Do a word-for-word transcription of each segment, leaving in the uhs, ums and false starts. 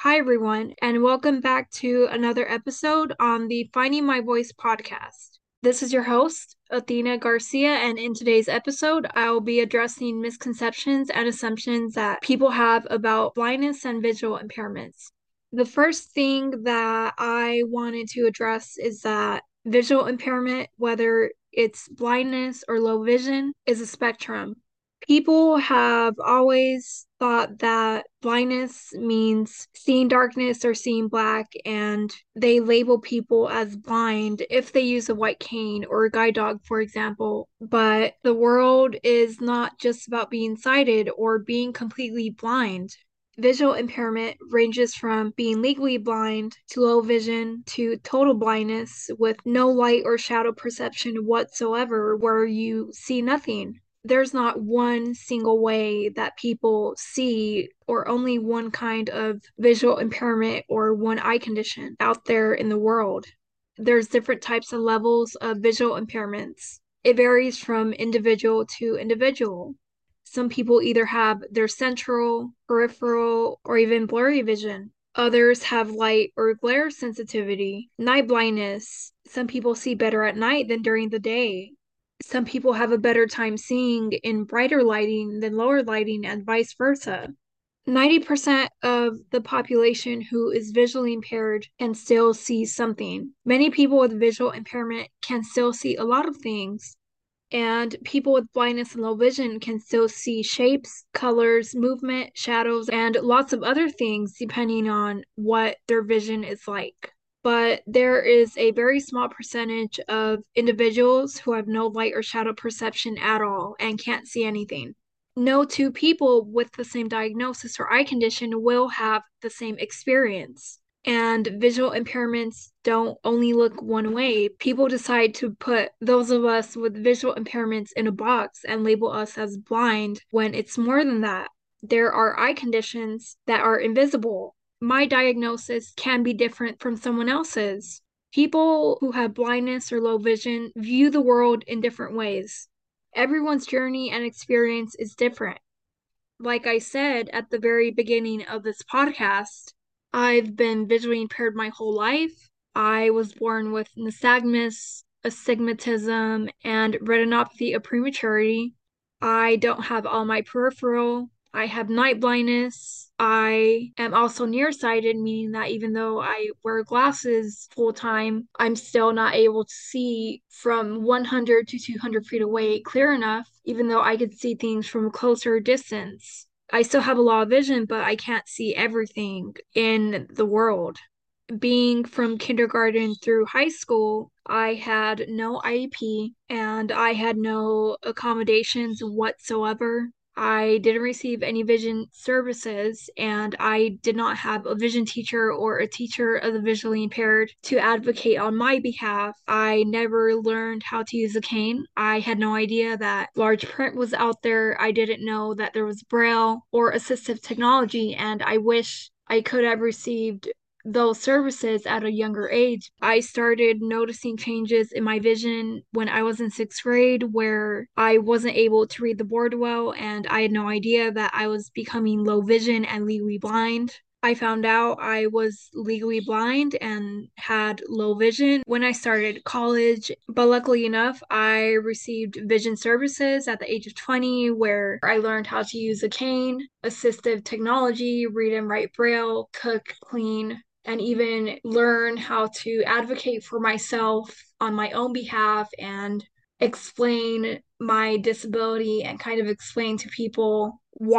Hi, everyone, and welcome back to another episode on the Finding My Voice podcast. This is your host, Athena Garcia, and in today's episode, I will be addressing misconceptions and assumptions that people have about blindness and visual impairments. The first thing that I wanted to address is that visual impairment, whether it's blindness or low vision, is a spectrum. People have always thought that blindness means seeing darkness or seeing black, and they label people as blind if they use a white cane or a guide dog, for example. But the world is not just about being sighted or being completely blind. Visual impairment ranges from being legally blind to low vision to total blindness with no light or shadow perception whatsoever, where you see nothing. There's not one single way that people see or only one kind of visual impairment or one eye condition out there in the world. There's different types of levels of visual impairments. It varies from individual to individual. Some people either have their central, peripheral, or even blurry vision. Others have light or glare sensitivity, night blindness. Some people see better at night than during the day. Some people have a better time seeing in brighter lighting than lower lighting, and vice versa. ninety percent of the population who is visually impaired can still see something. Many people with visual impairment can still see a lot of things, and people with blindness and low vision can still see shapes, colors, movement, shadows, and lots of other things depending on what their vision is like. But there is a very small percentage of individuals who have no light or shadow perception at all and can't see anything. No two people with the same diagnosis or eye condition will have the same experience. And visual impairments don't only look one way. People decide to put those of us with visual impairments in a box and label us as blind when it's more than that. There are eye conditions that are invisible. My diagnosis can be different from someone else's. People who have blindness or low vision view the world in different ways. Everyone's journey and experience is different. Like I said at the very beginning of this podcast, I've been visually impaired my whole life. I was born with nystagmus, astigmatism, and retinopathy of prematurity. I don't have all my peripheral. I have night blindness. I am also nearsighted, meaning that even though I wear glasses full time, I'm still not able to see from one hundred to two hundred feet away clear enough, even though I could see things from a closer distance. I still have a lot of vision, but I can't see everything in the world. Being from kindergarten through high school, I had no I E P and I had no accommodations whatsoever. I didn't receive any vision services, and I did not have a vision teacher or a teacher of the visually impaired to advocate on my behalf. I never learned how to use a cane. I had no idea that large print was out there. I didn't know that there was Braille or assistive technology, and I wish I could have received those services at a younger age. I started noticing changes in my vision when I was in sixth grade, where I wasn't able to read the board well, and I had no idea that I was becoming low vision and legally blind. I found out I was legally blind and had low vision when I started college, but luckily enough, I received vision services at the age of twenty, where I learned how to use a cane, assistive technology, read and write braille, cook, clean, and even learn how to advocate for myself on my own behalf and explain my disability and kind of explain to people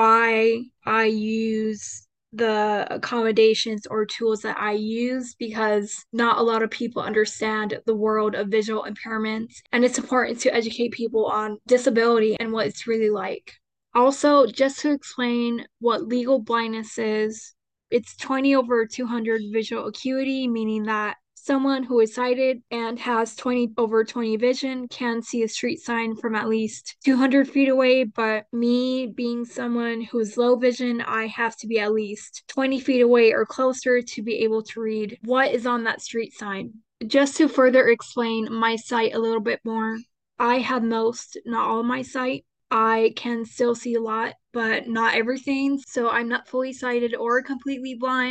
why I use the accommodations or tools that I use, because not a lot of people understand the world of visual impairments, and it's important to educate people on disability and what it's really like. Also, just to explain what legal blindness is, it's twenty over two hundred visual acuity, meaning that someone who is sighted and has twenty over twenty vision can see a street sign from at least two hundred feet away. But me being someone who is low vision, I have to be at least twenty feet away or closer to be able to read what is on that street sign. Just to further explain my sight a little bit more, I have most, not all of my sight. I can still see a lot, but not everything. So I'm not fully sighted or completely blind.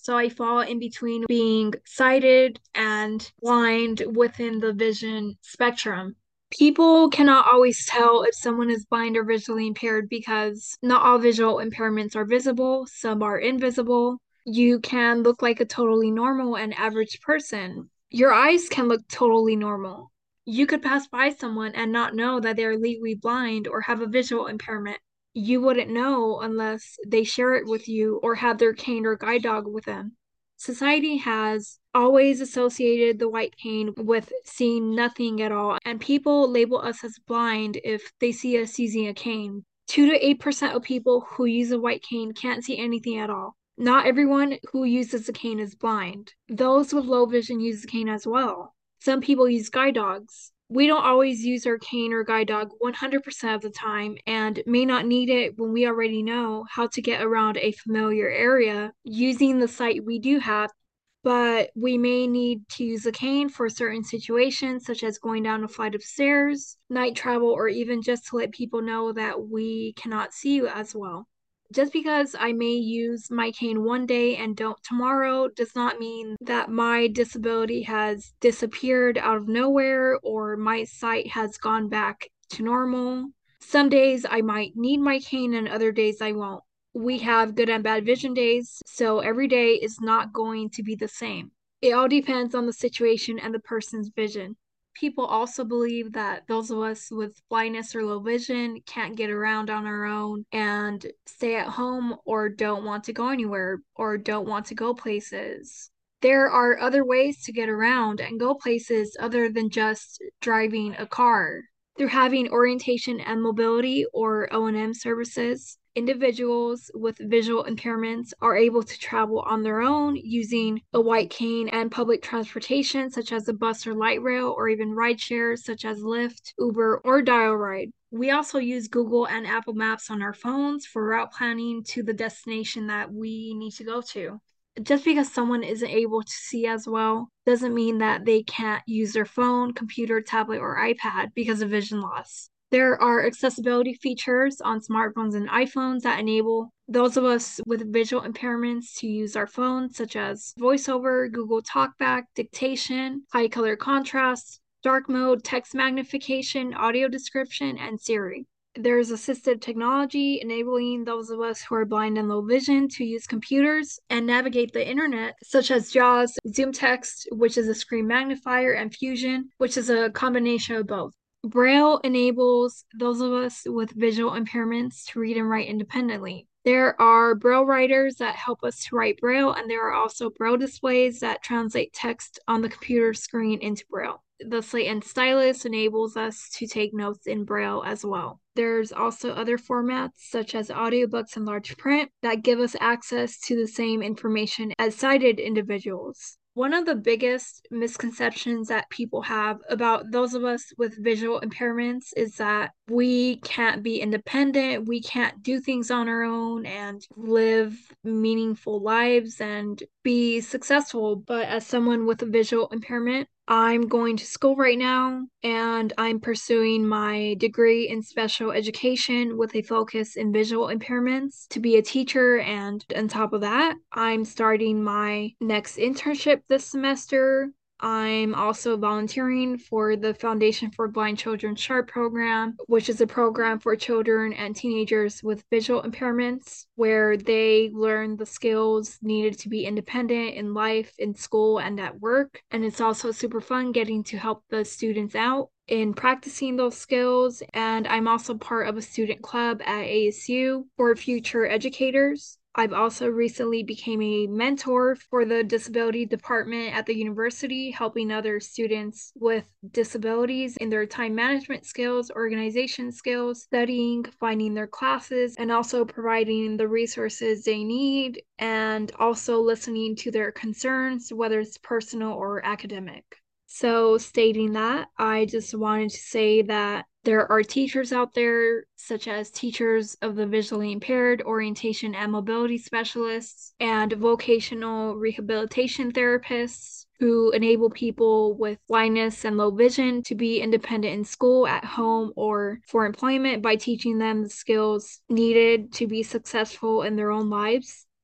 So I fall in between being sighted and blind within the vision spectrum. People cannot always tell if someone is blind or visually impaired because not all visual impairments are visible, some are invisible. You can look like a totally normal and average person. Your eyes can look totally normal. You could pass by someone and not know that they're legally blind or have a visual impairment. You wouldn't know unless they share it with you or have their cane or guide dog with them. Society has always associated the white cane with seeing nothing at all, and people label us as blind if they see us using a cane. two to eight percent of people who use a white cane can't see anything at all. Not everyone who uses a cane is blind. Those with low vision use a cane as well. Some people use guide dogs. We don't always use our cane or guide dog one hundred percent of the time and may not need it when we already know how to get around a familiar area using the sight we do have, but we may need to use a cane for certain situations, such as going down a flight of stairs, night travel, or even just to let people know that we cannot see you as well. Just because I may use my cane one day and don't tomorrow does not mean that my disability has disappeared out of nowhere or my sight has gone back to normal. Some days I might need my cane and other days I won't. We have good and bad vision days, so every day is not going to be the same. It all depends on the situation and the person's vision. People also believe that those of us with blindness or low vision can't get around on our own and stay at home or don't want to go anywhere or don't want to go places. There are other ways to get around and go places other than just driving a car. Through having orientation and mobility or O and M services, individuals with visual impairments are able to travel on their own using a white cane and public transportation such as a bus or light rail, or even ride shares such as Lyft, Uber, or Dial Ride. We also use Google and Apple Maps on our phones for route planning to the destination that we need to go to. Just because someone isn't able to see as well doesn't mean that they can't use their phone, computer, tablet, or iPad because of vision loss. There are accessibility features on smartphones and iPhones that enable those of us with visual impairments to use our phones, such as VoiceOver, Google Talkback, dictation, high color contrast, dark mode, text magnification, audio description, and Siri. There's assistive technology enabling those of us who are blind and low vision to use computers and navigate the internet, such as JAWS, ZoomText, which is a screen magnifier, and Fusion, which is a combination of both. Braille enables those of us with visual impairments to read and write independently. There are Braille writers that help us to write Braille, and there are also Braille displays that translate text on the computer screen into Braille. The Slate and Stylus enables us to take notes in Braille as well. There's also other formats such as audiobooks and large print that give us access to the same information as sighted individuals. One of the biggest misconceptions that people have about those of us with visual impairments is that we can't be independent, we can't do things on our own and live meaningful lives and be successful. But as someone with a visual impairment, I'm going to school right now and I'm pursuing my degree in special education with a focus in visual impairments to be a teacher. And on top of that, I'm starting my next internship this semester. I'm also volunteering for the Foundation for Blind Children SHARP program, which is a program for children and teenagers with visual impairments, where they learn the skills needed to be independent in life, in school, and at work. And it's also super fun getting to help the students out in practicing those skills. And I'm also part of a student club at A S U for future educators. I've also recently became a mentor for the disability department at the university, helping other students with disabilities in their time management skills, organization skills, studying, finding their classes, and also providing the resources they need, and also listening to their concerns, whether it's personal or academic. So, stating that, I just wanted to say that there are teachers out there, such as teachers of the visually impaired, orientation and mobility specialists, and vocational rehabilitation therapists who enable people with blindness and low vision to be independent in school, at home, or for employment by teaching them the skills needed to be successful in their own lives.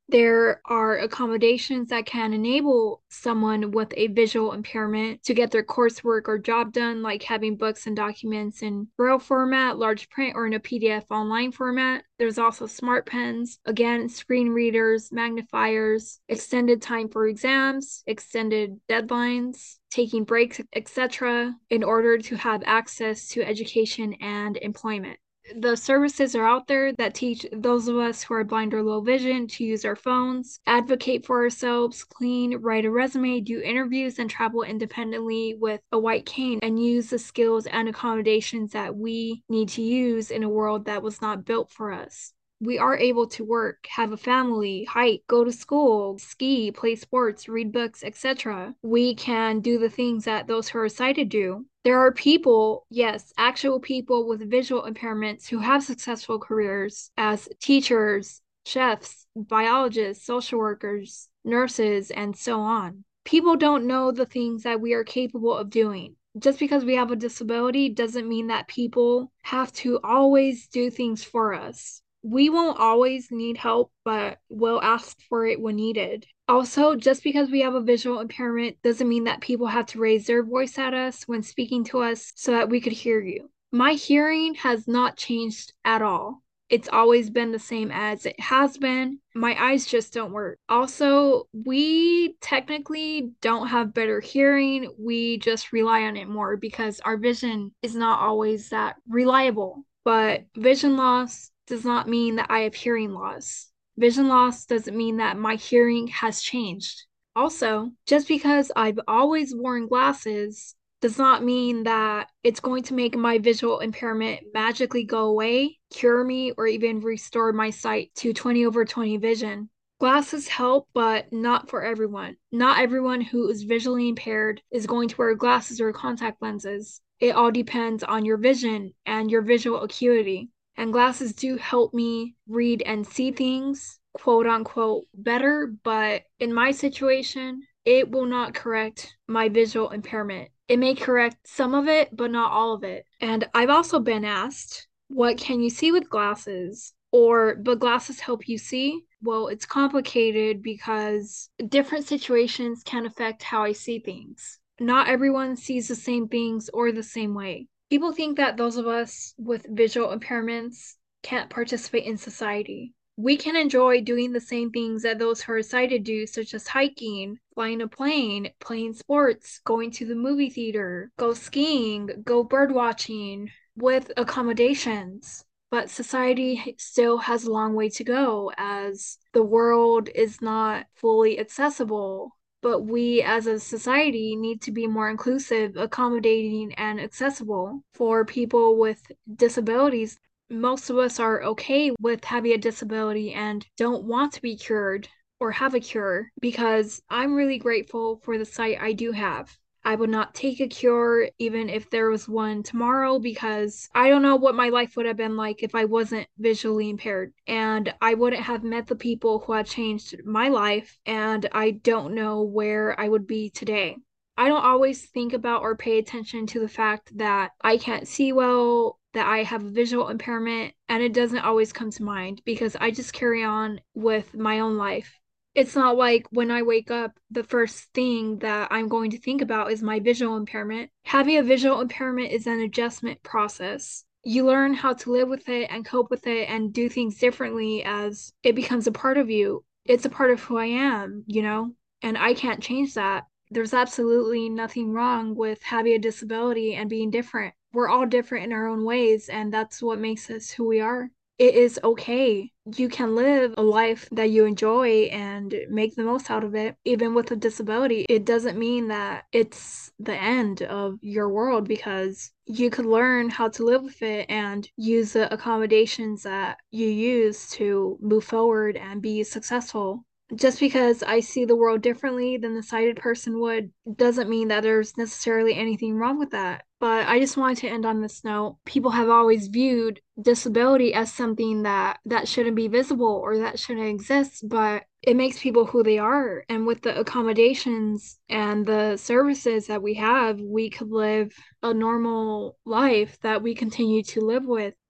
There are accommodations that can enable someone with a visual impairment to get their coursework or job done, like having books and documents in braille format, large print, or in a P D F online format. There's also smart pens, again, screen readers, magnifiers, extended time for exams, extended deadlines, taking breaks, et cetera, in order to have access to education and employment. The services are out there that teach those of us who are blind or low vision to use our phones, advocate for ourselves, clean, write a resume, do interviews, and travel independently with a white cane and use the skills and accommodations that we need to use in a world that was not built for us. We are able to work, have a family, hike, go to school, ski, play sports, read books, et cetera. We can do the things that those who are sighted do. There are people, yes, actual people with visual impairments who have successful careers as teachers, chefs, biologists, social workers, nurses, and so on. People don't know the things that we are capable of doing. Just because we have a disability doesn't mean that people have to always do things for us. We won't always need help, but we'll ask for it when needed. Also, just because we have a visual impairment doesn't mean that people have to raise their voice at us when speaking to us so that we could hear you. My hearing has not changed at all. It's always been the same as it has been. My eyes just don't work. Also, we technically don't have better hearing. We just rely on it more because our vision is not always that reliable. But vision loss does not mean that I have hearing loss. Vision loss doesn't mean that my hearing has changed. Also, just because I've always worn glasses does not mean that it's going to make my visual impairment magically go away, cure me, or even restore my sight to twenty over twenty vision. Glasses help, but not for everyone. Not everyone who is visually impaired is going to wear glasses or contact lenses. It all depends on your vision and your visual acuity. And glasses do help me read and see things, quote unquote, better, but in my situation, it will not correct my visual impairment. It may correct some of it, but not all of it. And I've also been asked, what can you see with glasses? Or, but glasses help you see? Well, it's complicated because different situations can affect how I see things. Not everyone sees the same things or the same way. People think that those of us with visual impairments can't participate in society. We can enjoy doing the same things that those who are sighted do, such as hiking, flying a plane, playing sports, going to the movie theater, go skiing, go bird watching, with accommodations. But society still has a long way to go as the world is not fully accessible. But we as a society need to be more inclusive, accommodating, and accessible for people with disabilities. Most of us are okay with having a disability and don't want to be cured or have a cure because I'm really grateful for the sight I do have. I would not take a cure even if there was one tomorrow because I don't know what my life would have been like if I wasn't visually impaired. And I wouldn't have met the people who have changed my life, and I don't know where I would be today. I don't always think about or pay attention to the fact that I can't see well, that I have a visual impairment, and it doesn't always come to mind because I just carry on with my own life. It's not like when I wake up, the first thing that I'm going to think about is my visual impairment. Having a visual impairment is an adjustment process. You learn how to live with it and cope with it and do things differently as it becomes a part of you. It's a part of who I am, you know, and I can't change that. There's absolutely nothing wrong with having a disability and being different. We're all different in our own ways, and that's what makes us who we are. It is okay. You can live a life that you enjoy and make the most out of it, even with a disability. It doesn't mean that it's the end of your world because you could learn how to live with it and use the accommodations that you use to move forward and be successful. Just because I see the world differently than the sighted person would doesn't mean that there's necessarily anything wrong with that. But I just wanted to end on this note. People have always viewed disability as something that that shouldn't be visible or that shouldn't exist, but it makes people who they are. And with the accommodations and the services that we have, we could live a normal life that we continue to live with.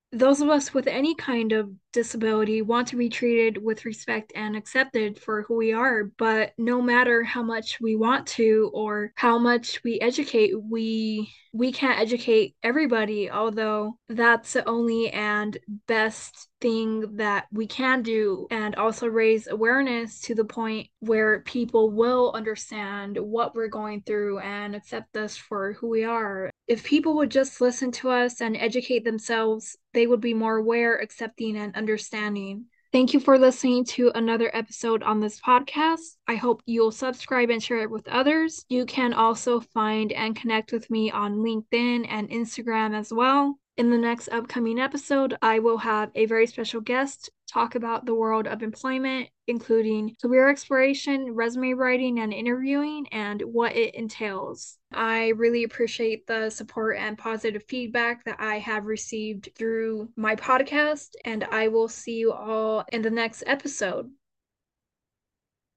those of us with any kind of disability want to be treated with respect and accepted for who we are. But no matter how much we want to or how much we educate, we we can't educate everybody, although that's the only and best thing that we can do, and also raise awareness to the point where people will understand what we're going through and accept us for who we are. If people would just listen to us and educate themselves, they would be more aware, accepting, and understanding. Thank you for listening to another episode on this podcast. I hope you'll subscribe and share it with others. You can also find and connect with me on LinkedIn and Instagram as well. In the next upcoming episode, I will have a very special guest talk about the world of employment, including career exploration, resume writing, and interviewing, and what it entails. I really appreciate the support and positive feedback that I have received through my podcast, and I will see you all in the next episode.